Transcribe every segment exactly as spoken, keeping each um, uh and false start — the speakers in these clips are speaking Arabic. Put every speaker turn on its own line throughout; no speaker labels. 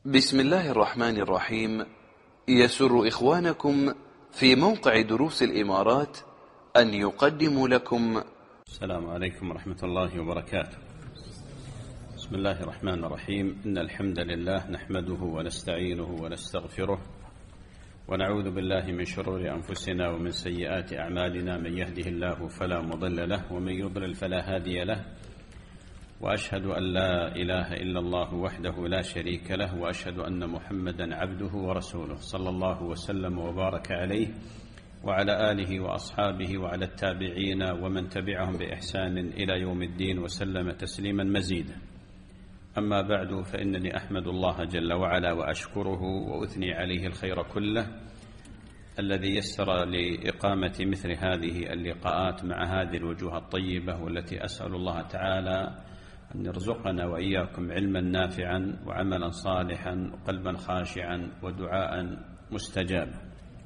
بسم الله الرحمن الرحيم. يسر إخوانكم في موقع دروس الإمارات أن يقدموا لكم.
السلام عليكم ورحمة الله وبركاته. بسم الله الرحمن الرحيم. إن الحمد لله نحمده ونستعينه ونستغفره ونعوذ بالله من شرور أنفسنا ومن سيئات أعمالنا. من يهده الله فلا مضل له ومن يضلل فلا هادي له، وأشهد أن لا إله إلا الله وحده لا شريك له، وأشهد أن محمدا عبده ورسوله صلى الله وسلم وبارك عليه وعلى آله وأصحابه وعلى التابعين ومن تبعهم بإحسان إلى يوم الدين وسلم تسليما مزيدا. أما بعد، فإنني أحمد الله جل وعلا وأشكره وأثني عليه الخير كله الذي يسر لإقامة مثل هذه اللقاءات مع هذه الوجوه الطيبة، والتي أسأل الله تعالى أن يرزقنا وإياكم علما نافعا وعملا صالحا وقلبا خاشعا ودعاء مستجابا.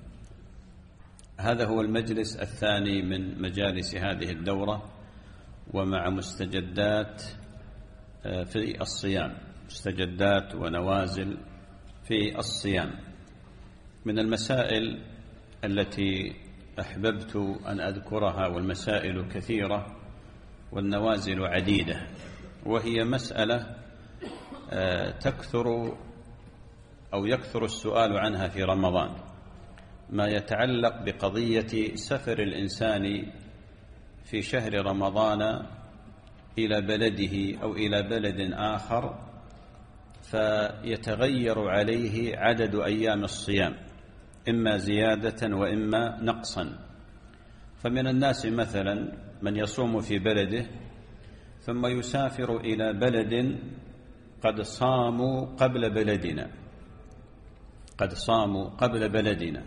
هذا هو المجلس الثاني من مجالس هذه الدورة، ومع مستجدات في الصيام، مستجدات ونوازل في الصيام. من المسائل التي أحببت أن أذكرها، والمسائل كثيرة والنوازل عديدة، وهي مسألة تكثر أو يكثر السؤال عنها في رمضان، ما يتعلق بقضية سفر الإنسان في شهر رمضان إلى بلده أو إلى بلد آخر، فيتغير عليه عدد أيام الصيام، إما زيادة وإما نقصا. فمن الناس مثلا من يصوم في بلده ثم يسافر إلى بلد قد صاموا قبل بلدنا قد صاموا قبل بلدنا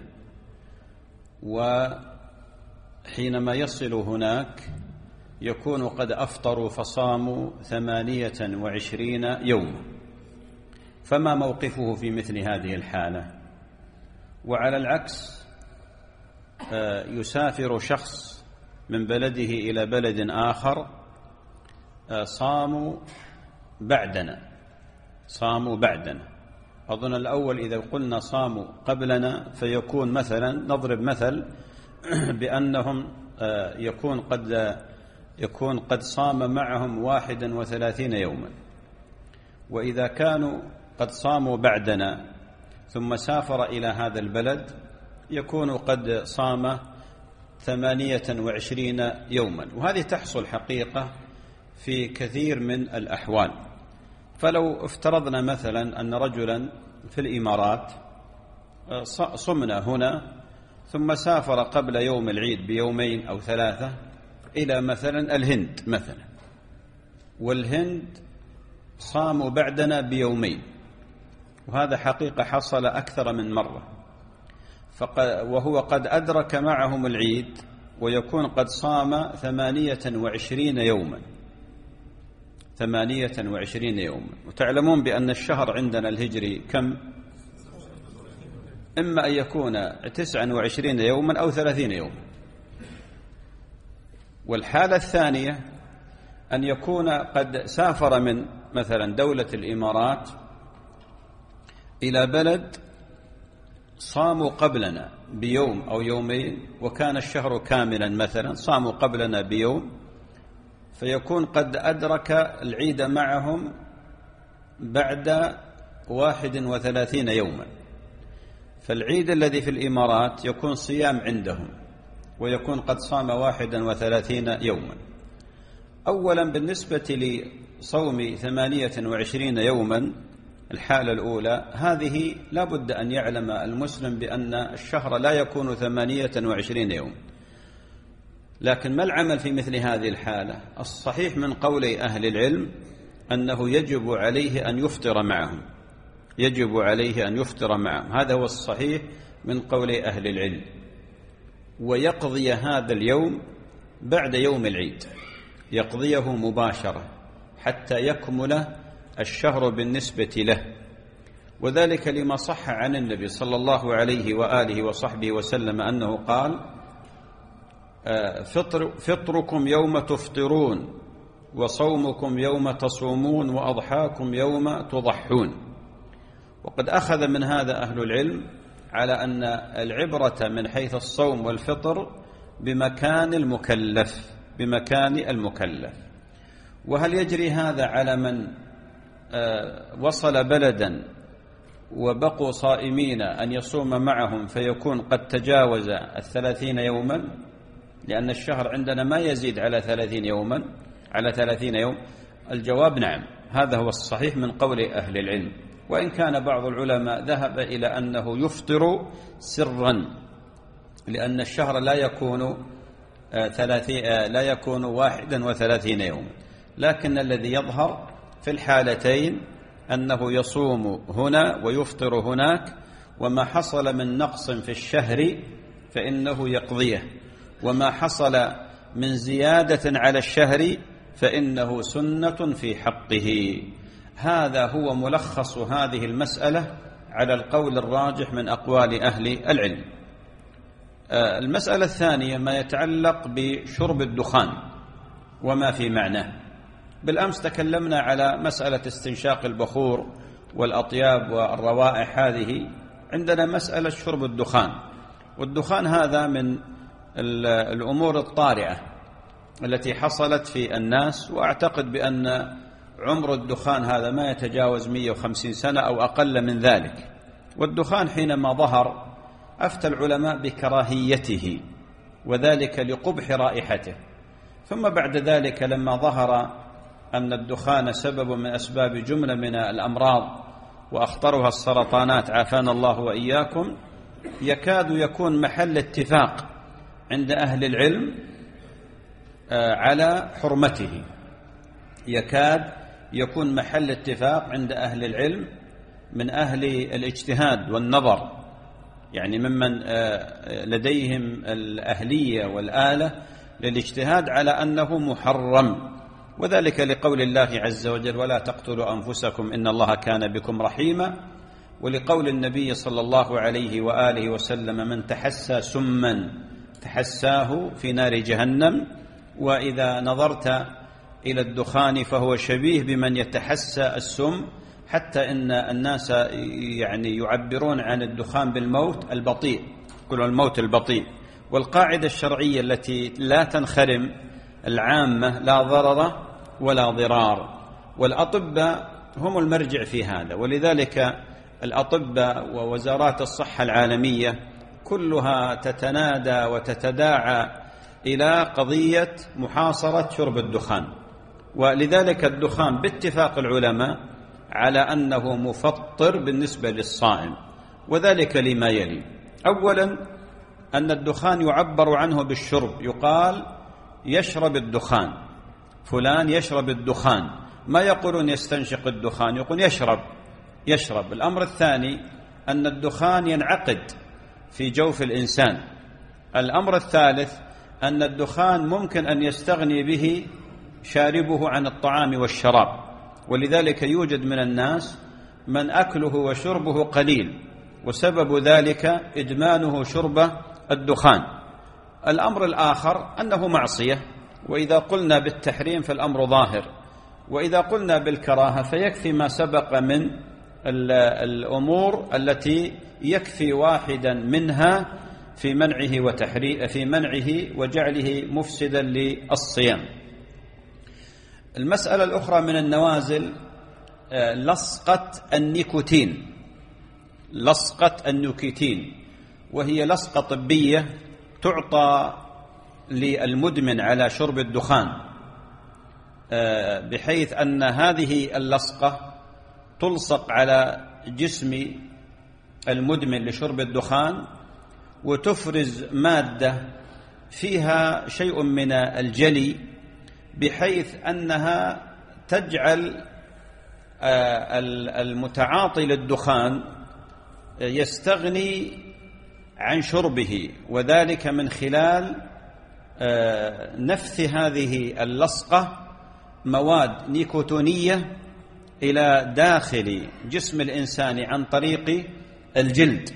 وحينما يصل هناك يكون قد أفطروا فصاموا ثمانية وعشرين يوما. فما موقفه في مثل هذه الحالة؟ وعلى العكس، يسافر شخص من بلده إلى بلد آخر صاموا بعدنا صاموا بعدنا أظن الأول إذا قلنا صاموا قبلنا فيكون مثلا، نضرب مثل بأنهم يكون قد يكون قد صام معهم واحدا وثلاثين يوما، وإذا كانوا قد صاموا بعدنا ثم سافر إلى هذا البلد يكون قد صام ثمانية وعشرين يوما. وهذه تحصل حقيقة في كثير من الأحوال. فلو افترضنا مثلا أن رجلا في الإمارات صمنا هنا ثم سافر قبل يوم العيد بيومين أو ثلاثة إلى مثلا الهند مثلا، والهند صاموا بعدنا بيومين، وهذا حقيقة حصل أكثر من مرة، وهو قد أدرك معهم العيد ويكون قد صام ثمانية وعشرين يوما ثمانية وعشرين يوما. وتعلمون بأن الشهر عندنا الهجري كم؟ إما أن يكون تسعة وعشرين يوما أو ثلاثين يوما. والحالة الثانية أن يكون قد سافر من مثلا دولة الإمارات إلى بلد صاموا قبلنا بيوم أو يومين، وكان الشهر كاملا مثلا، صاموا قبلنا بيوم، فيكون قد أدرك العيد معهم بعد واحد وثلاثين يوما. فالعيد الذي في الإمارات يكون صيام عندهم، ويكون قد صام واحدا وثلاثين يوما. أولا بالنسبة لصوم ثمانية وعشرين يوما، الحالة الأولى هذه لا بد أن يعلم المسلم بأن الشهر لا يكون ثمانية وعشرين يوم. لكن ما العمل في مثل هذه الحالة؟ الصحيح من قولي أهل العلم أنه يجب عليه أن يفطر معهم يجب عليه أن يفطر معهم هذا هو الصحيح من قولي أهل العلم، ويقضي هذا اليوم بعد يوم العيد، يقضيه مباشرة حتى يكمل الشهر بالنسبة له. وذلك لما صح عن النبي صلى الله عليه وآله وصحبه وسلم أنه قال: فطر فطركم يوم تفطرون، وصومكم يوم تصومون، وأضحاكم يوم تضحون. وقد أخذ من هذا أهل العلم على أن العبرة من حيث الصوم والفطر بمكان المكلف بمكان المكلف. وهل يجري هذا على من وصل بلدا وبقوا صائمين أن يصوم معهم فيكون قد تجاوز الثلاثين يوما؟ لأن الشهر عندنا ما يزيد على ثلاثين يوما على ثلاثين يوم. الجواب نعم، هذا هو الصحيح من قول أهل العلم، وإن كان بعض العلماء ذهب إلى أنه يفطر سرا، لأن الشهر لا يكون ثلاثين لا يكون واحدا وثلاثين يوما، لكن الذي يظهر في الحالتين أنه يصوم هنا ويفطر هناك، وما حصل من نقص في الشهر فإنه يقضيه، وما حصل من زيادة على الشهر فإنه سنة في حقه. هذا هو ملخص هذه المسألة على القول الراجح من أقوال أهل العلم. المسألة الثانية ما يتعلق بشرب الدخان وما في معناه. بالأمس تكلمنا على مسألة استنشاق البخور والأطياب والروائح، هذه عندنا مسألة شرب الدخان، والدخان هذا من الأمور الطارئة التي حصلت في الناس، وأعتقد بأن عمر الدخان هذا ما يتجاوز مئة وخمسين سنة أو أقل من ذلك. والدخان حينما ظهر أفتى العلماء بكراهيته، وذلك لقبح رائحته، ثم بعد ذلك لما ظهر أن الدخان سبب من أسباب جملة من الأمراض وأخطرها السرطانات عافانا الله وإياكم، يكاد يكون محل اتفاق عند أهل العلم على حرمته، يكاد يكون محل اتفاق عند أهل العلم من أهل الاجتهاد والنظر، يعني ممن لديهم الأهلية والآلة للاجتهاد على أنه محرم، وذلك لقول الله عز وجل ولا تقتلوا أنفسكم إن الله كان بكم رحيما، ولقول النبي صلى الله عليه وآله وسلم من تحسى سما تحساه في نار جهنم. وإذا نظرت إلى الدخان فهو شبيه بمن يتحسى السم، حتى إن الناس يعني يعبرون عن الدخان بالموت البطيء، يقولون الموت البطيء. والقاعدة الشرعية التي لا تنخرم العامة لا ضرر ولا ضرار، والأطباء هم المرجع في هذا، ولذلك الأطباء ووزارات الصحة العالمية كلها تتنادى وتتداعى إلى قضية محاصرة شرب الدخان. ولذلك الدخان باتفاق العلماء على أنه مفطر بالنسبة للصائم، وذلك لما يلي. أولا أن الدخان يعبر عنه بالشرب، يقال يشرب الدخان، فلان يشرب الدخان، ما يقولون يستنشق الدخان، يقول يشرب يشرب. الأمر الثاني أن الدخان ينعقد في جوف الإنسان. الأمر الثالث أن الدخان ممكن أن يستغني به شاربه عن الطعام والشراب، ولذلك يوجد من الناس من أكله وشربه قليل، وسبب ذلك إدمانه شرب الدخان. الأمر الآخر أنه معصية، وإذا قلنا بالتحريم فالأمر ظاهر، وإذا قلنا بالكراهة فيكفي ما سبق من الأمور التي يكفي واحدا منها في منعه وتحريم في منعه وجعله مفسدا للصيام. المسألة الأخرى من النوازل لصقة النيكوتين، لصقة النيكوتين، وهي لصقة طبية تعطى للمدمن على شرب الدخان، بحيث أن هذه اللصقة تلصق على جسم المدمن لشرب الدخان، وتفرز مادة فيها شيء من الجلي، بحيث أنها تجعل المتعاطي للدخان يستغني عن شربه، وذلك من خلال نفث هذه اللصقة مواد نيكوتينية إلى داخل جسم الإنسان عن طريق الجلد،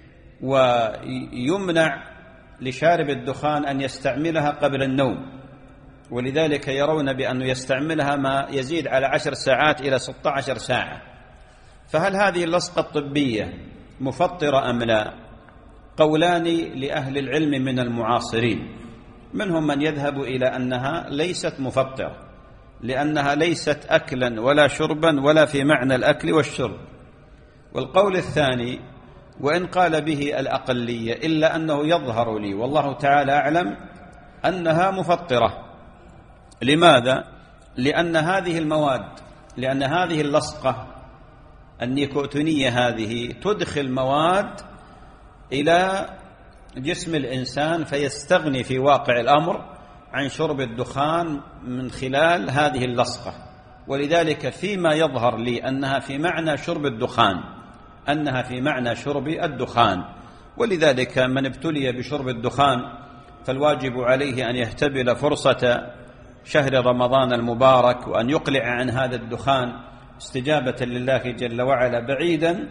ويمنع لشارب الدخان أن يستعملها قبل النوم، ولذلك يرون بأنه يستعملها ما يزيد على عشر ساعات إلى ستة عشر ساعة، فهل هذه اللصقة الطبية مفطرة أم لا؟ قولان لأهل العلم من المعاصرين، منهم من يذهب إلى أنها ليست مفطرة لأنها ليست أكلا ولا شربا ولا في معنى الأكل والشرب. والقول الثاني وإن قال به الأقلية إلا أنه يظهر لي والله تعالى أعلم أنها مفطرة. لماذا؟ لأن هذه المواد لأن هذه اللصقة النيكوتينية هذه تدخل مواد إلى جسم الإنسان فيستغني في واقع الأمر عن شرب الدخان من خلال هذه اللصقة. ولذلك فيما يظهر لي أنها في معنى شرب الدخان أنها في معنى شرب الدخان ولذلك من ابتلي بشرب الدخان فالواجب عليه أن يهتبل فرصة شهر رمضان المبارك وأن يقلع عن هذا الدخان استجابة لله جل وعلا بعيدا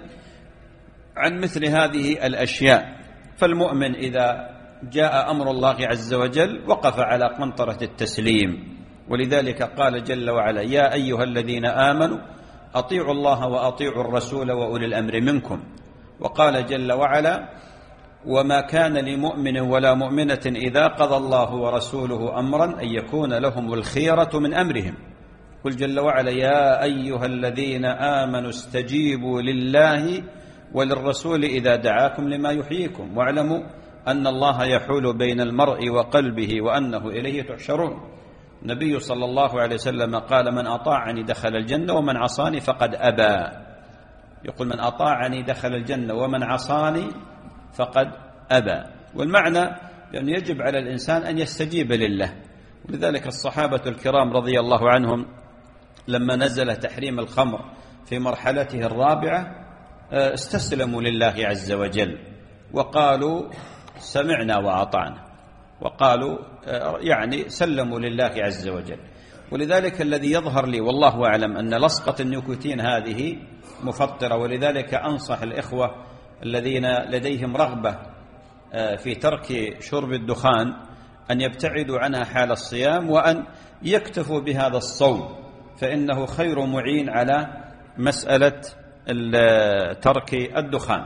عن مثل هذه الأشياء. فالمؤمن إذا جاء أمر الله عز وجل وقف على قنطرة التسليم. ولذلك قال جل وعلا يا أيها الذين آمنوا أطيعوا الله وأطيعوا الرسول وأولي الأمر منكم. وقال جل وعلا وما كان لمؤمن ولا مؤمنة إذا قضى الله ورسوله أمرا أن يكون لهم الخيرة من أمرهم. قل جل وعلا يا أيها الذين آمنوا استجيبوا لله وللرسول إذا دعاكم لما يحييكم واعلموا أن الله يحول بين المرء وقلبه وأنه إليه تحشرون. النبي صلى الله عليه وسلم قال من أطاعني دخل الجنة ومن عصاني فقد أبى. يقول من أطاعني دخل الجنة ومن عصاني فقد أبى. والمعنى لأنه يجب على الإنسان أن يستجيب لله. ولذلك الصحابة الكرام رضي الله عنهم لما نزل تحريم الخمر في مرحلته الرابعة استسلموا لله عز وجل وقالوا سمعنا وأطعنا وقالوا يعني سلموا لله عز وجل. ولذلك الذي يظهر لي والله أعلم أن لصقة النيكوتين هذه مفطرة. ولذلك أنصح الإخوة الذين لديهم رغبة في ترك شرب الدخان أن يبتعدوا عنها حال الصيام وأن يكتفوا بهذا الصوم فإنه خير معين على مسألة ترك الدخان.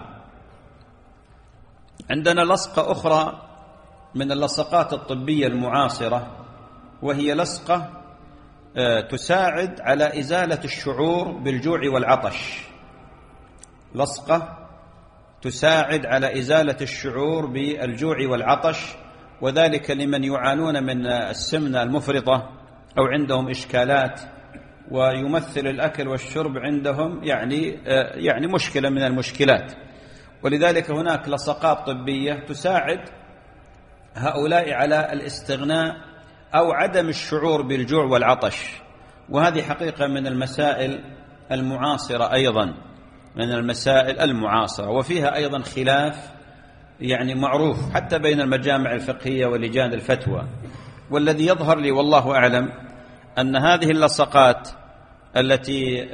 عندنا لصقة أخرى من اللصقات الطبية المعاصرة وهي لصقة تساعد على إزالة الشعور بالجوع والعطش. لصقة تساعد على إزالة الشعور بالجوع والعطش وذلك لمن يعانون من السمنة المفرطة أو عندهم إشكالات ويمثل الأكل والشرب عندهم يعني يعني مشكلة من المشكلات. ولذلك هناك لصقات طبية تساعد هؤلاء على الاستغناء أو عدم الشعور بالجوع والعطش. وهذه حقيقة من المسائل المعاصرة أيضا من المسائل المعاصرة وفيها أيضا خلاف يعني معروف حتى بين المجامع الفقهية ولجان الفتوى. والذي يظهر لي والله أعلم أن هذه اللصقات التي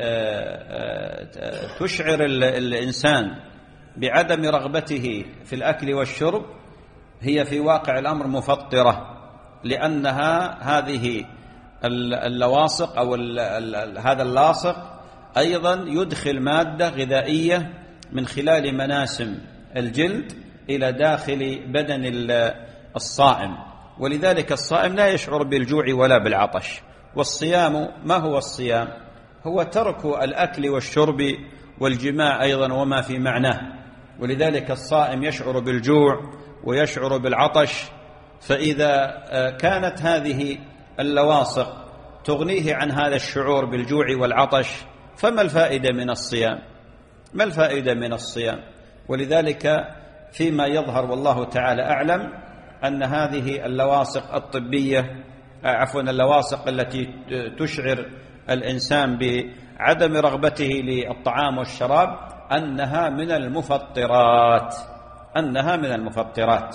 تشعر الإنسان بعدم رغبته في الأكل والشرب هي في واقع الأمر مفطرة لأنها هذه اللواصق أو هذا اللاصق أيضا يدخل مادة غذائية من خلال مناسم الجلد إلى داخل بدن الصائم. ولذلك الصائم لا يشعر بالجوع ولا بالعطش. والصيام ما هو الصيام؟ هو ترك الأكل والشرب والجماع أيضا وما في معناه. ولذلك الصائم يشعر بالجوع ويشعر بالعطش. فإذا كانت هذه اللواصق تغنيه عن هذا الشعور بالجوع والعطش فما الفائدة من الصيام؟ ما الفائدة من الصيام؟ ولذلك فيما يظهر والله تعالى أعلم أن هذه اللواصق الطبية عفوا اللواصق التي تشعر الإنسان بعدم رغبته للطعام والشراب أنها من المفطرات أنها من المفطرات.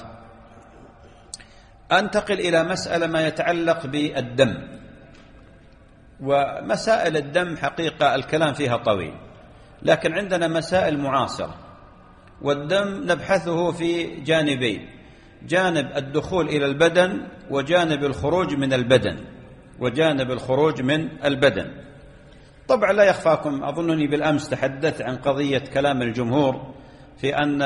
أنتقل إلى مسألة ما يتعلق بالدم. ومسائل الدم حقيقة الكلام فيها طويل لكن عندنا مسائل معاصرة. والدم نبحثه في جانبين: جانب الدخول إلى البدن وجانب الخروج من البدن وجانب الخروج من البدن. طبعا لا يخفاكم، أظنني بالأمس تحدثت عن قضية كلام الجمهور في أن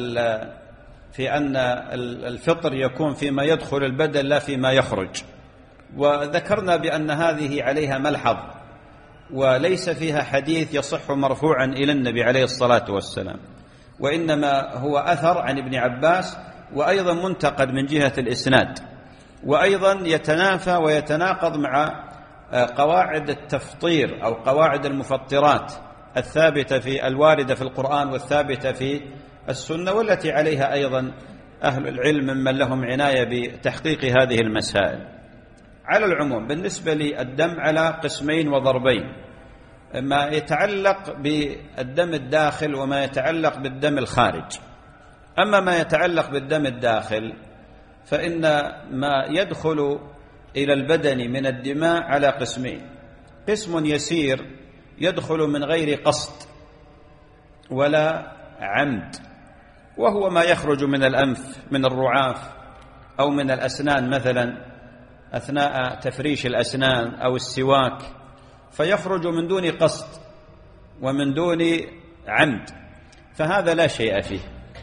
في أن الفطر يكون فيما يدخل البدن لا فيما يخرج، وذكرنا بأن هذه عليها ملحظ وليس فيها حديث يصح مرفوعا إلى النبي عليه الصلاة والسلام، وإنما هو أثر عن ابن عباس، وأيضا منتقد من جهة الإسناد، وأيضا يتنافى ويتناقض مع قواعد التفطير أو قواعد المفطرات الثابتة في الواردة في القرآن والثابتة في السنة، والتي عليها أيضا أهل العلم ممن لهم عناية بتحقيق هذه المسائل. على العموم بالنسبة للدم على قسمين وضربين، ما يتعلق بالدم الداخل وما يتعلق بالدم الخارج. أما ما يتعلق بالدم الداخل فإن ما يدخل إلى البدن من الدماء على قسمين: قسم يسير يدخل من غير قصد ولا عمد، وهو ما يخرج من الأنف من الرعاف أو من الأسنان مثلا أثناء تفريش الأسنان أو السواك، فيخرج من دون قصد ومن دون عمد، فهذا لا شيء فيه،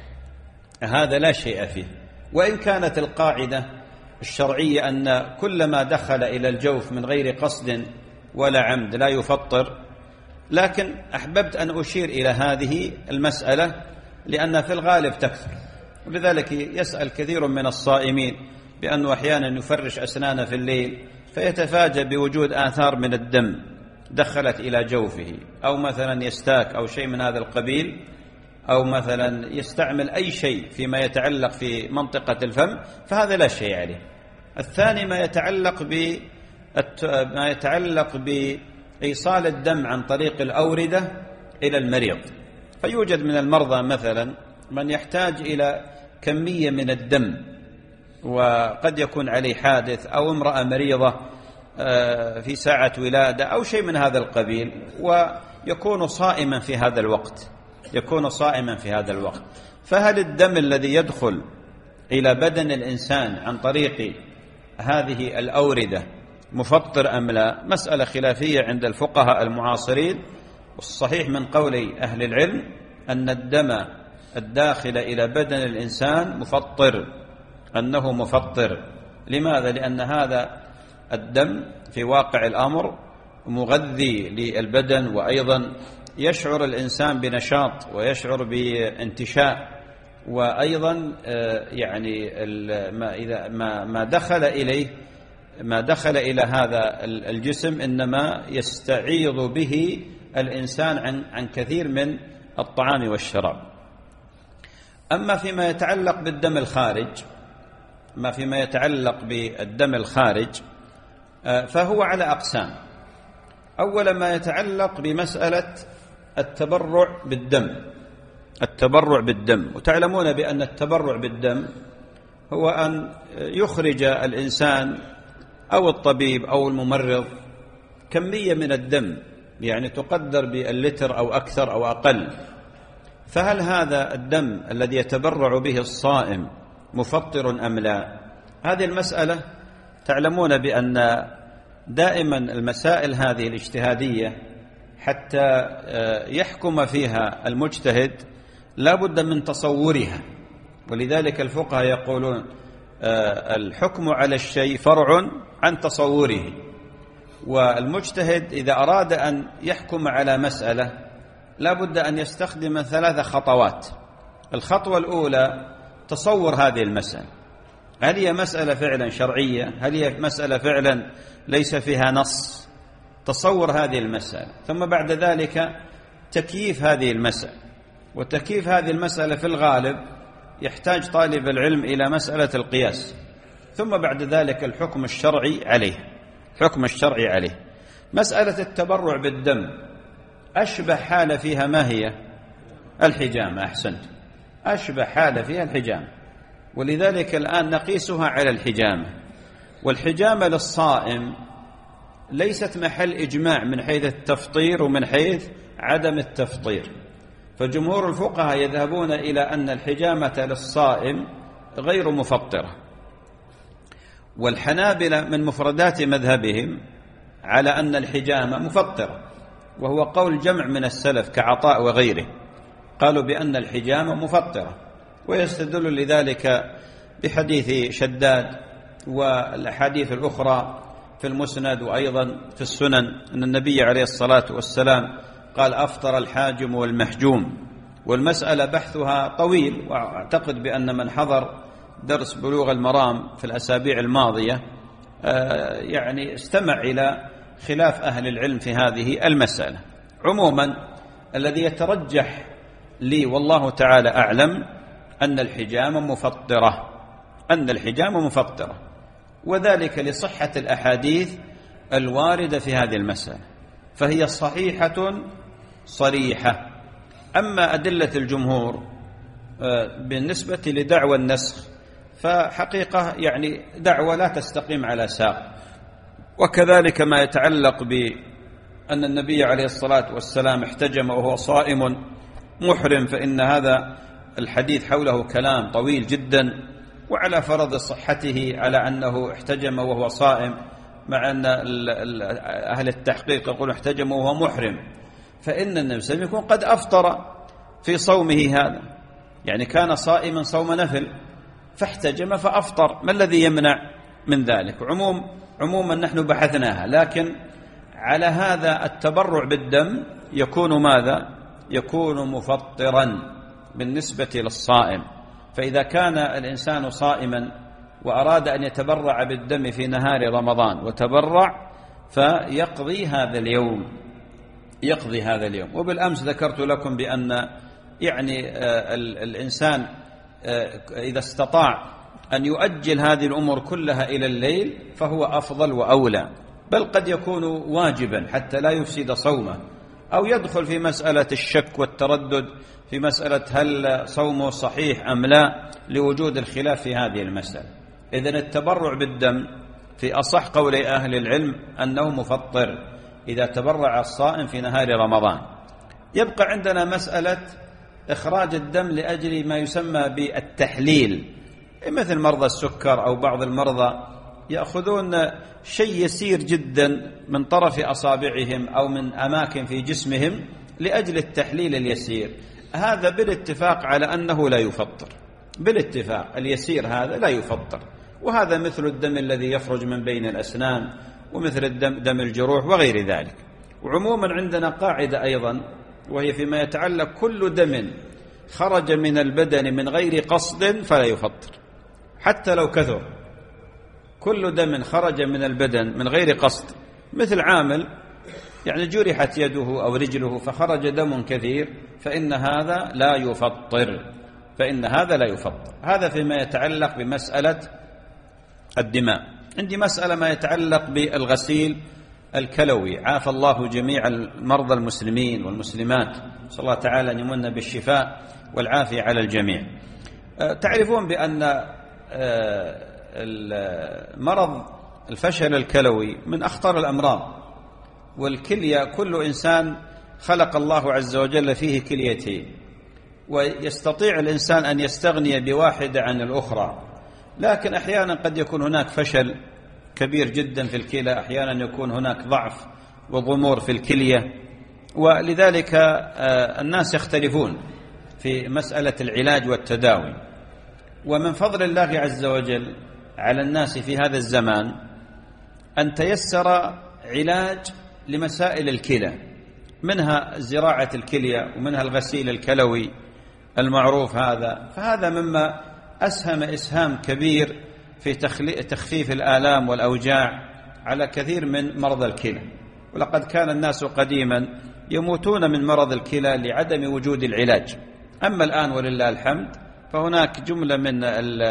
هذا لا شيء فيه. وإن كانت القاعدة الشرعية أن كل ما دخل إلى الجوف من غير قصد ولا عمد لا يفطر، لكن أحببت أن أشير إلى هذه المسألة لأن في الغالب تكثر، ولذلك يسأل كثير من الصائمين بأنه أحيانا يفرش أسنانه في الليل فيتفاجأ بوجود آثار من الدم دخلت إلى جوفه، أو مثلا يستاك أو شيء من هذا القبيل، أو مثلا يستعمل أي شيء فيما يتعلق في منطقة الفم، فهذا لا شيء عليه. الثاني ما يتعلق ب ما يتعلق بإيصال الدم عن طريق الأوردة إلى المريض، فيوجد من المرضى مثلا من يحتاج إلى كمية من الدم، وقد يكون عليه حادث أو امرأة مريضة في ساعة ولادة أو شيء من هذا القبيل، ويكون صائما في هذا الوقت يكون صائما في هذا الوقت فهل الدم الذي يدخل إلى بدن الإنسان عن طريق هذه الأوردة مفطر أم لا؟ مسألة خلافية عند الفقهاء المعاصرين، والصحيح من قول أهل العلم أن الدم الداخل إلى بدن الإنسان مفطر، أنه مفطر. لماذا؟ لأن هذا الدم في واقع الأمر مغذي للبدن، وأيضا يشعر الإنسان بنشاط ويشعر بانتشاء، وأيضا يعني ما إذا ما ما دخل إليه ما دخل إلى هذا الجسم إنما يستعيض به الإنسان عن عن كثير من الطعام والشراب. أما فيما يتعلق بالدم الخارج ما فيما يتعلق بالدم الخارج فهو على أقسام. أولا ما يتعلق بمسألة التبرع بالدم التبرع بالدم وتعلمون بأن التبرع بالدم هو أن يخرج الإنسان أو الطبيب أو الممرض كمية من الدم، يعني تقدر باللتر أو أكثر أو أقل. فهل هذا الدم الذي يتبرع به الصائم مفطر أم لا؟ هذه المسألة تعلمون بأن دائما المسائل هذه الاجتهادية حتى يحكم فيها المجتهد لا بد من تصورها، ولذلك الفقهاء يقولون الحكم على الشيء فرع عن تصوره، والمجتهد إذا أراد أن يحكم على مسألة لا بد أن يستخدم ثلاث خطوات. الخطوة الأولى تصور هذه المسألة، هل هي مسألة فعلا شرعية؟ هل هي مسألة فعلا ليس فيها نص؟ تصور هذه المسألة، ثم بعد ذلك تكييف هذه المسألة، وتكييف هذه المسألة في الغالب يحتاج طالب العلم إلى مسألة القياس، ثم بعد ذلك الحكم الشرعي عليه حكم الشرعي عليه. مسألة التبرع بالدم أشبه حالة فيها ما هي؟ الحجامة. أحسنت، أشبه حالة فيها الحجامة، ولذلك الآن نقيسها على الحجامة. والحجامة للصائم ليست محل إجماع من حيث التفطير ومن حيث عدم التفطير، فجمهور الفقهاء يذهبون إلى أن الحجامة للصائم غير مفطرة، والحنابلة من مفردات مذهبهم على أن الحجامة مفطرة، وهو قول جمع من السلف كعطاء وغيره، قالوا بأن الحجامة مفطرة، ويستدل لذلك بحديث شداد والأحاديث الأخرى في المسند وأيضا في السنن أن النبي عليه الصلاة والسلام قال أفطر الحاجم والمحجوم. والمسألة بحثها طويل، وأعتقد بأن من حضر درس بلوغ المرام في الأسابيع الماضية يعني استمع إلى خلاف أهل العلم في هذه المسألة. عموما الذي يترجح لي والله تعالى أعلم أن الحجامة مفطرة، أن الحجامة مفطرة، وذلك لصحة الأحاديث الواردة في هذه المسألة، فهي صحيحة صريحة. أما أدلة الجمهور بالنسبة لدعوى النسخ فحقيقة يعني دعوة لا تستقيم على ساق. وكذلك ما يتعلق بأن النبي عليه الصلاة والسلام احتجم وهو صائم محرم، فإن هذا الحديث حوله كلام طويل جدا، وعلى فرض صحته على أنه احتجم وهو صائم، مع أن أهل التحقيق يقول احتجم وهو محرم، فإن النبي صلى الله عليه وسلم يكون قد أفطر في صومه هذا، يعني كان صائما صوم نفل فاحتجم فأفطر، ما الذي يمنع من ذلك؟ عموم عموما نحن بحثناها، لكن على هذا التبرع بالدم يكون ماذا؟ يكون مفطرا بالنسبة للصائم. فإذا كان الإنسان صائما وأراد أن يتبرع بالدم في نهار رمضان وتبرع فيقضي هذا اليوم، يقضي هذا اليوم. وبالأمس ذكرت لكم بأن يعني الإنسان إذا استطاع أن يؤجل هذه الأمور كلها إلى الليل فهو أفضل وأولى، بل قد يكون واجبا حتى لا يفسد صومه، أو يدخل في مسألة الشك والتردد في مسألة هل صومه صحيح أم لا، لوجود الخلاف في هذه المسألة. إذن التبرع بالدم في أصح قولي أهل العلم أنه مفطر إذا تبرع الصائم في نهار رمضان. يبقى عندنا مسألة إخراج الدم لأجل ما يسمى بالتحليل، مثل مرضى السكر أو بعض المرضى يأخذون شيء يسير جدا من طرف أصابعهم أو من أماكن في جسمهم لأجل التحليل اليسير، هذا بالاتفاق على أنه لا يفطر، بالاتفاق اليسير هذا لا يفطر. وهذا مثل الدم الذي يخرج من بين الأسنان، ومثل الدم دم الجروح وغير ذلك. وعموما عندنا قاعدة أيضا، وهي فيما يتعلق كل دم خرج من البدن من غير قصد فلا يفطر حتى لو كثر. كل دم خرج من البدن من غير قصد، مثل عامل يعني جرحت يده أو رجله فخرج دم كثير، فإن هذا لا يفطر، فإن هذا لا يفطر. هذا فيما يتعلق بمسألة الدماء. عندي مسألة ما يتعلق بالغسيل الكلوي، عافى الله جميع المرضى المسلمين والمسلمات، صلى الله تعالى أن يمن بالشفاء والعافية على الجميع. تعرفون بأن مرض الفشل الكلوي من أخطر الأمراض، والكلية كل إنسان خلق الله عز وجل فيه كليتين، ويستطيع الإنسان أن يستغني بواحدة عن الأخرى، لكن أحيانا قد يكون هناك فشل كبير جدا في الكلى، أحيانا يكون هناك ضعف وضمور في الكلية، ولذلك الناس يختلفون في مسألة العلاج والتداوي. ومن فضل الله عز وجل على الناس في هذا الزمان أن تيسر علاج لمسائل الكلى، منها زراعة الكلية ومنها الغسيل الكلوي المعروف هذا، فهذا مما أسهم إسهام كبير في تخفيف الآلام والأوجاع على كثير من مرضى الكلى. ولقد كان الناس قديما يموتون من مرض الكلى لعدم وجود العلاج، أما الآن ولله الحمد فهناك جملة من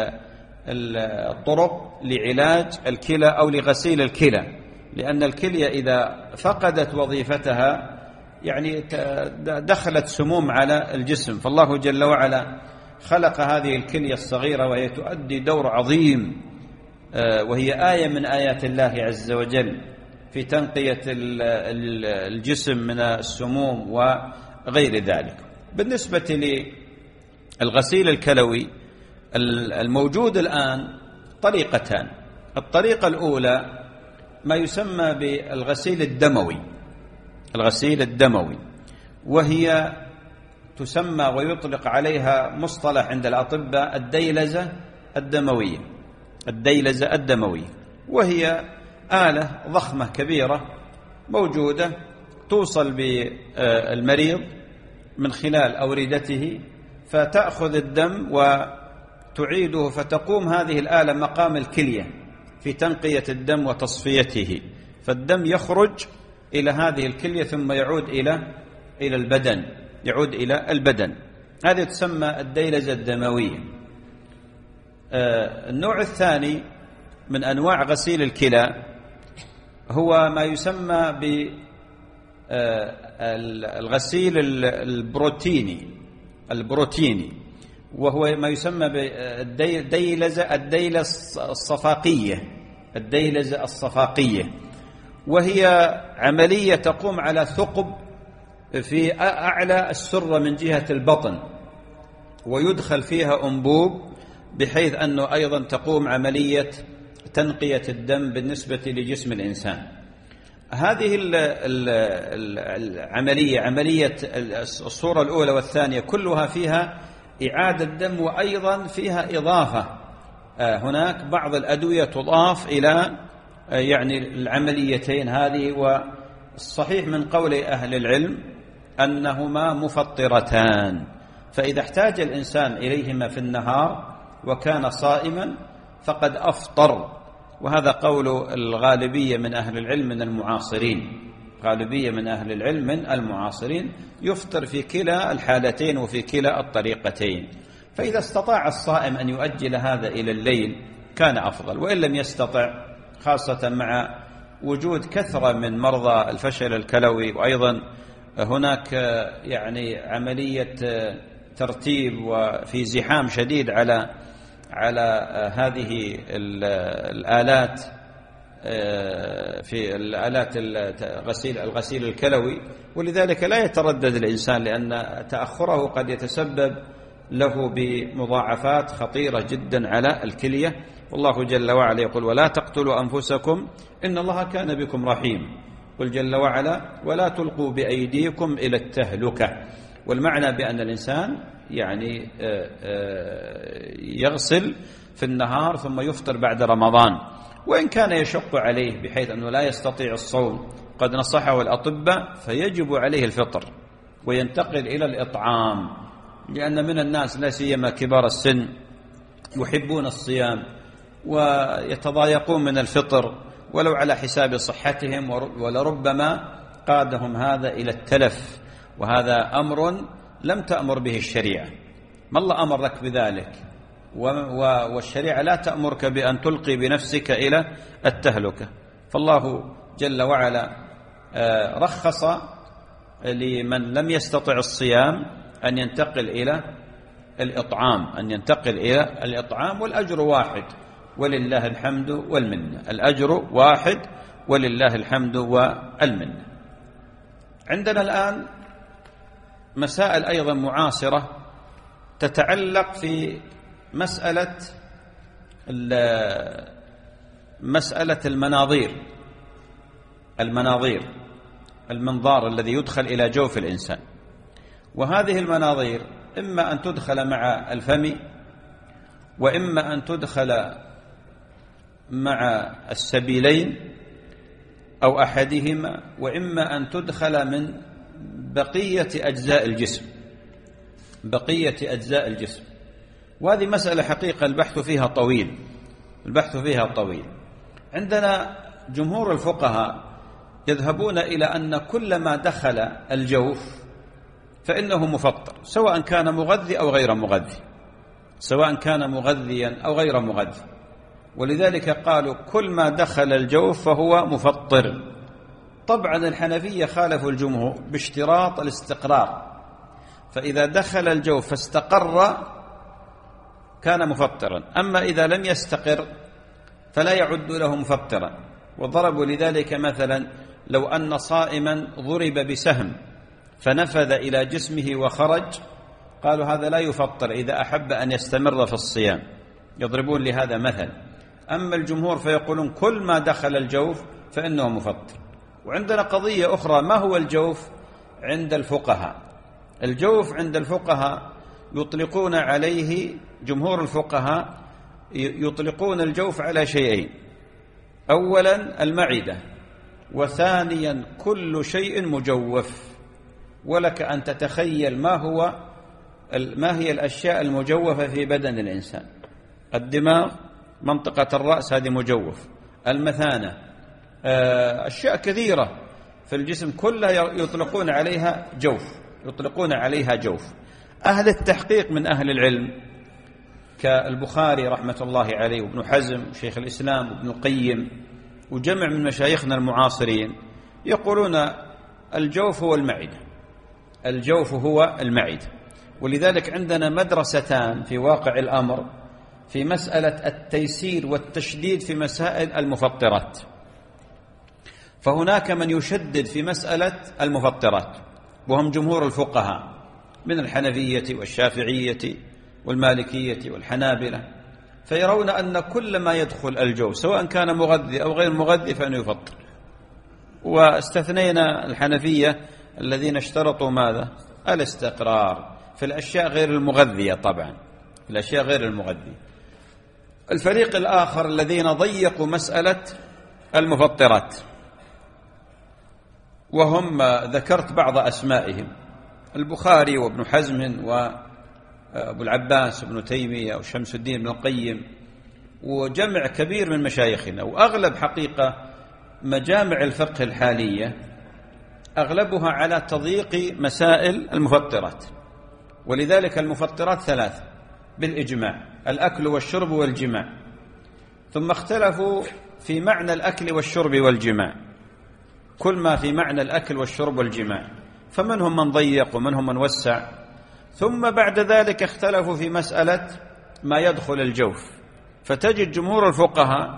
الطرق لعلاج الكلى أو لغسيل الكلى، لأن الكلية إذا فقدت وظيفتها يعني دخلت سموم على الجسم، فالله جل وعلا خلق هذه الكلية الصغيرة وهي تؤدي دور عظيم، وهي آية من آيات الله عز وجل في تنقية الجسم من السموم وغير ذلك. بالنسبة للغسيل الكلوي الموجود الآن طريقتان. الطريقة الأولى ما يسمى بالغسيل الدموي، الغسيل الدموي، وهي تسمى ويطلق عليها مصطلح عند الأطباء الديلزة الدموية. الديلزة الدموية وهي آلة ضخمة كبيرة موجودة توصل بالمريض من خلال أوردته، فتأخذ الدم وتعيده، فتقوم هذه الآلة مقام الكلية في تنقية الدم وتصفيته، فالدم يخرج إلى هذه الكلية ثم يعود إلى إلى البدن يعود إلى البدن. هذه تسمى الديلزة الدموية. النوع الثاني من أنواع غسيل الكلى هو ما يسمى بالغسيل البروتيني البروتيني وهو ما يسمى بالديلزة الديلزة الصفاقية الديلزة الصفاقية وهي عملية تقوم على ثقب في أعلى السرة من جهة البطن، ويدخل فيها أنبوب بحيث أنه أيضا تقوم عملية تنقية الدم بالنسبة لجسم الإنسان. هذه العملية عملية الصورة الأولى والثانية كلها فيها إعادة دم، وأيضا فيها إضافة، هناك بعض الأدوية تضاف إلى يعني العمليتين هذه. والصحيح من قول أهل العلم أنهما مفطرتان، فإذا احتاج الإنسان إليهما في النهار وكان صائما فقد أفطر، وهذا قول الغالبية من أهل العلم من المعاصرين غالبية من أهل العلم من المعاصرين يفطر في كلا الحالتين وفي كلا الطريقتين. فإذا استطاع الصائم أن يؤجل هذا إلى الليل كان أفضل، وإن لم يستطع، خاصة مع وجود كثرة من مرضى الفشل الكلوي، وأيضا هناك يعني عملية ترتيب وفي زحام شديد على على هذه الآلات في الآلات الغسيل الغسيل الكلوي، ولذلك لا يتردد الإنسان، لأن تأخره قد يتسبب له بمضاعفات خطيرة جدا على الكلية. والله جل وعلا يقول: ولا تقتلوا أنفسكم إن الله كان بكم رحيم. قل جل وعلا: ولا تلقوا بأيديكم إلى التهلكة. والمعنى بأن الإنسان يعني يغسل في النهار ثم يفطر بعد رمضان، وإن كان يشق عليه بحيث أنه لا يستطيع الصوم قد نصحه الأطباء فيجب عليه الفطر وينتقل إلى الإطعام، لأن من الناس لا سيما كبار السن يحبون الصيام ويتضايقون من الفطر ولو على حساب صحتهم، ولربما قادهم هذا إلى التلف، وهذا أمر لم تأمر به الشريعة. ما الله أمرك بذلك، والشريعة لا تأمرك بأن تلقي بنفسك إلى التهلكة. فالله جل وعلا رخص لمن لم يستطع الصيام أن ينتقل إلى الإطعام أن ينتقل إلى الإطعام والأجر واحد ولله الحمد والمنة. الأجر واحد ولله الحمد والمنة. عندنا الآن مسائل أيضا معاصرة تتعلق في مسألة مسألة المناظير المناظير المنظار الذي يدخل إلى جوف الإنسان. وهذه المناظير إما أن تدخل مع الفم، وإما أن تدخل مع السبيلين أو أحدهما، وإما أن تدخل من بقية أجزاء الجسم بقية أجزاء الجسم وهذه مسألة حقيقة البحث فيها طويل البحث فيها طويل. عندنا جمهور الفقهاء يذهبون إلى أن كل ما دخل الجوف فإنه مفطر، سواء كان مغذي أو غير مغذي سواء كان مغذيا أو غير مغذي ولذلك قالوا كل ما دخل الجوف فهو مفطر. طبعا الحنفية خالفوا الجمهور باشتراط الاستقرار، فإذا دخل الجوف فاستقر كان مفطرا، أما إذا لم يستقر فلا يعد له مفطرا. وضربوا لذلك مثلا لو أن صائما ضرب بسهم فنفذ إلى جسمه وخرج، قالوا هذا لا يفطر إذا أحب أن يستمر في الصيام، يضربون لهذا مثل. أما الجمهور فيقولون كل ما دخل الجوف فإنه مفطر. وعندنا قضية أخرى، ما هو الجوف عند الفقهاء؟ الجوف عند الفقهاء يطلقون عليه، جمهور الفقهاء يطلقون الجوف على شيئين: أولا المعدة، وثانيا كل شيء مجوف. ولك أن تتخيل ما هو ما هي الأشياء المجوفة في بدن الإنسان. الدماغ، منطقة الرأس هذه مجوف، المثانة، أشياء كثيرة في الجسم كلها يطلقون عليها جوف، يطلقون عليها جوف. أهل التحقيق من أهل العلم كالبخاري رحمة الله عليه وابن حزم وشيخ الإسلام وابن القيم وجمع من مشايخنا المعاصرين يقولون الجوف هو المعدة، الجوف هو المعدة. ولذلك عندنا مدرستان في واقع الأمر في مسألة التيسير والتشديد في مسائل المفطرات. فهناك من يشدد في مسألة المفطرات وهم جمهور الفقهاء من الحنفية والشافعية والمالكية والحنابلة، فيرون أن كل ما يدخل الجوف سواء كان مغذي أو غير مغذي فإنه يفطر. واستثنينا الحنفية الذين اشترطوا ماذا؟ الاستقرار في الأشياء غير المغذية، طبعا في الأشياء غير المغذية. الفريق الآخر الذين ضيقوا مسألة المفطرات، وهم ذكرت بعض أسمائهم: البخاري وابن حزم وأبو العباس ابن تيمية وشمس الدين ابن القيم وجمع كبير من مشايخنا. وأغلب حقيقة مجامع الفقه الحالية أغلبها على تضييق مسائل المفطرات. ولذلك المفطرات ثلاثة بالإجماع: الأكل والشرب والجماع. ثم اختلفوا في معنى الأكل والشرب والجماع، كل ما في معنى الأكل والشرب والجماع، فمنهم من ضيق ومنهم من وسع. ثم بعد ذلك اختلفوا في مسألة ما يدخل الجوف، فتجد جمهور الفقهاء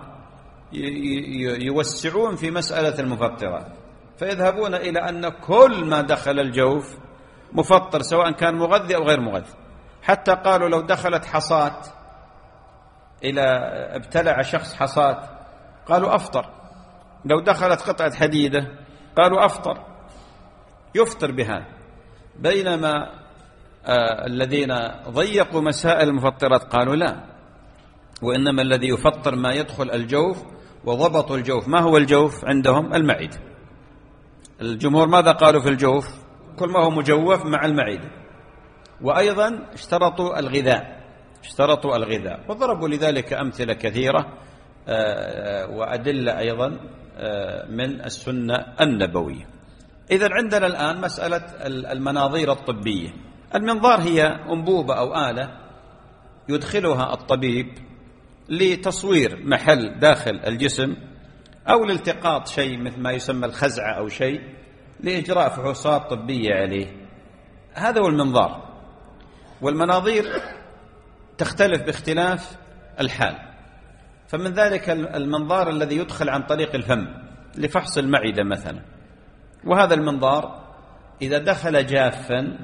يوسعون في مسألة المفطرات، فيذهبون إلى أن كل ما دخل الجوف مفطر سواء كان مغذي أو غير مغذي. حتى قالوا لو دخلت حصاة إلى ابتلع شخص حصاة قالوا أفطر، لو دخلت قطعة حديدة قالوا أفطر، يفطر بها. بينما آه الذين ضيقوا مسائل المفطرات قالوا لا، وإنما الذي يفطر ما يدخل الجوف، وضبطوا الجوف. ما هو الجوف عندهم؟ المعدة. الجمهور ماذا قالوا في الجوف؟ كل ما هو مجوف مع المعدة. وأيضا اشترطوا الغذاء، اشترطوا الغذاء وضربوا لذلك أمثلة كثيرة وأدلة أيضا من السنة النبوية. إذن عندنا الآن مسألة المناظير الطبية. المنظار هي أنبوبة أو آلة يدخلها الطبيب لتصوير محل داخل الجسم أو لالتقاط شيء مثل ما يسمى الخزعة أو شيء لإجراء فحوصات طبية عليه. هذا هو المنظار. والمناظير تختلف باختلاف الحال، فمن ذلك المنظار الذي يدخل عن طريق الفم لفحص المعدة مثلا، وهذا المنظار إذا دخل جافا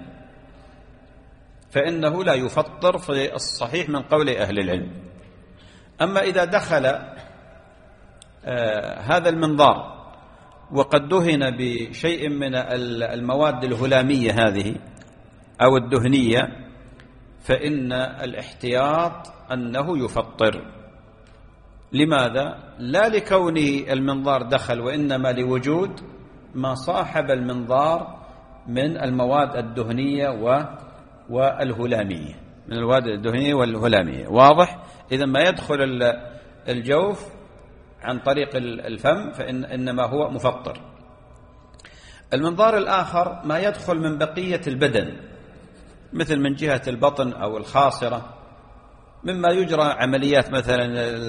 فإنه لا يفطر في الصحيح من قول أهل العلم. أما إذا دخل آه هذا المنظار وقد دهن بشيء من المواد الهلامية هذه أو الدهنية فإن الاحتياط أنه يفطر. لماذا؟ لا لكونه المنظار دخل، وإنما لوجود ما صاحب المنظار من المواد الدهنية والهلامية، من المواد الدهنية والهلامية. واضح؟ إذا ما يدخل الجوف عن طريق الفم فإن إنما هو مفطر. المنظار الآخر ما يدخل من بقية البدن، مثل من جهة البطن أو الخاصرة، مما يجرى عمليات مثلا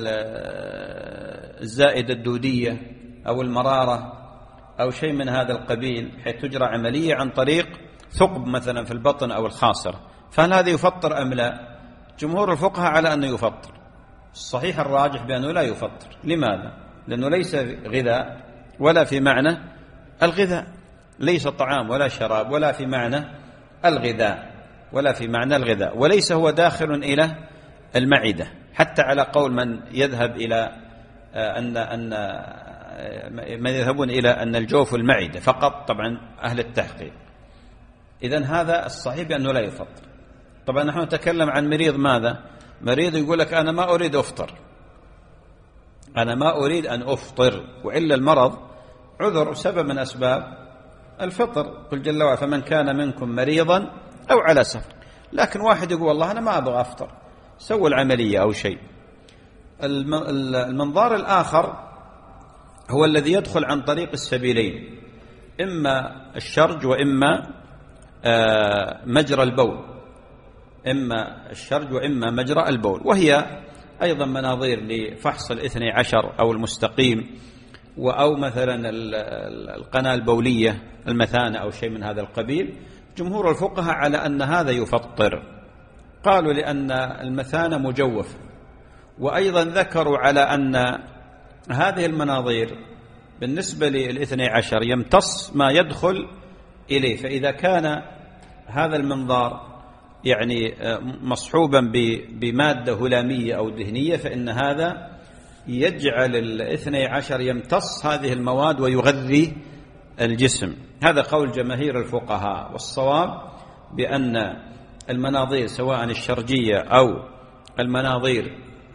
الزائدة الدودية أو المرارة أو شيء من هذا القبيل، حيث تجرى عملية عن طريق ثقب مثلا في البطن أو الخاصرة. فهل هذا يفطر أم لا؟ جمهور الفقهاء على أنه يفطر. الصحيح الراجح بأنه لا يفطر. لماذا؟ لأنه ليس غذاء ولا في معنى الغذاء، ليس طعام ولا شراب ولا في معنى الغذاء ولا في معنى الغذاء، وليس هو داخل إلى المعدة، حتى على قول من يذهب إلى أن أن من يذهبون إلى أن الجوف المعدة فقط، طبعا أهل التحقيق. إذن هذا الصحيح بأنه لا يفطر. طبعا نحن نتكلم عن مريض ماذا؟ مريض يقول لك أنا ما أريد أفطر، أنا ما أريد أن أفطر، وإلا المرض عذر سبب من أسباب الفطر، قل جل وعلا فمن كان منكم مريضا أو على سفر. لكن واحد يقول والله أنا ما أبغى أفطر، سووا العملية أو شيء. المنظار الآخر هو الذي يدخل عن طريق السبيلين، إما الشرج وإما مجرى البول، إما الشرج وإما مجرى البول، وهي أيضا مناظير لفحص الاثني عشر أو المستقيم، أو مثلا القناة البولية المثانة أو شيء من هذا القبيل. جمهور الفقهاء على أن هذا يفطر، قالوا لأن المثانة مجوفة، وأيضا ذكروا على أن هذه المناظير بالنسبة للاثني عشر يمتص ما يدخل إليه، فإذا كان هذا المنظار يعني مصحوبا بمادة هلامية أو دهنية فإن هذا يجعل الاثني عشر يمتص هذه المواد ويغذي الجسم. هذا قول جماهير الفقهاء، والصواب بأن المناظير سواء الشرجية أو المناظير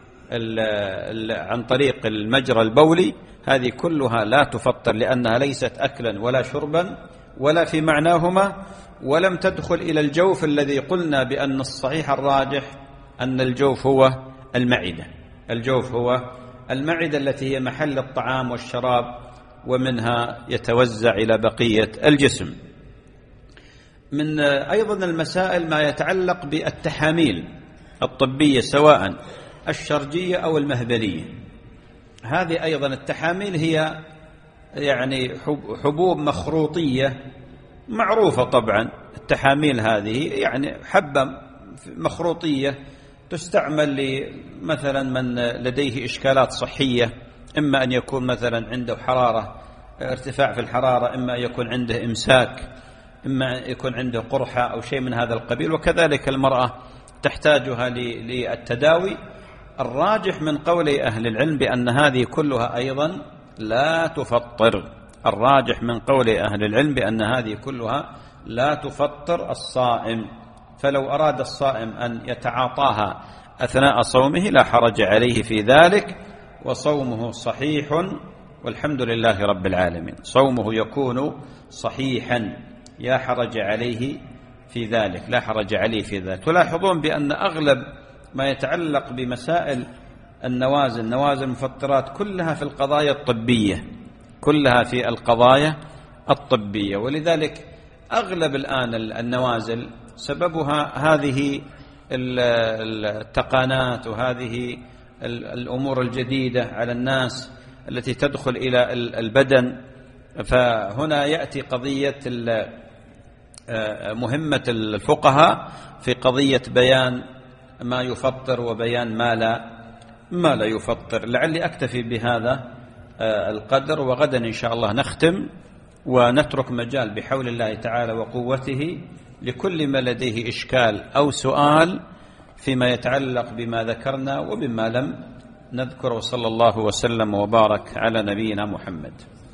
عن طريق المجرى البولي هذه كلها لا تفطر، لأنها ليست أكلا ولا شربا ولا في معناهما، ولم تدخل إلى الجوف الذي قلنا بأن الصحيح الراجح أن الجوف هو المعدة. الجوف هو المعدة التي هي محل الطعام والشراب، ومنها يتوزع إلى بقية الجسم. من أيضا المسائل ما يتعلق بالتحاميل الطبية سواء الشرجية أو المهبلية. هذه أيضا التحاميل هي يعني حبوب مخروطية معروفة، طبعا التحاميل هذه يعني حبة مخروطية تستعمل مثلا من لديه إشكالات صحية، إما أن يكون مثلا عنده حرارة، ارتفاع في الحرارة، إما أن يكون عنده إمساك، إما أن يكون عنده قرحة أو شيء من هذا القبيل، وكذلك المرأة تحتاجها للتداوي. الراجح من قول أهل العلم بأن هذه كلها أيضا لا تفطر، الراجح من قول أهل العلم بأن هذه كلها لا تفطر الصائم، فلو أراد الصائم أن يتعاطاها أثناء صومه لا حرج عليه في ذلك، وصومه صحيح والحمد لله رب العالمين، صومه يكون صحيحا، لا حرج عليه في ذلك، لا حرج عليه في ذلك. تلاحظون بأن أغلب ما يتعلق بمسائل النوازل، نوازل المفطرات، كلها في القضايا الطبية، كلها في القضايا الطبية، ولذلك أغلب الآن النوازل سببها هذه التقانات وهذه الأمور الجديدة على الناس التي تدخل إلى البدن. فهنا يأتي قضية مهمة الفقهاء في قضية بيان ما يفطر وبيان ما لا ما لا يفطر. لعلي أكتفي بهذا القدر، وغدا إن شاء الله نختم ونترك مجال بحول الله تعالى وقوته لكل ما لديه إشكال أو سؤال فيما يتعلق بما ذكرنا وبما لم نذكر، وصلى الله وسلم وبارك على نبينا محمد.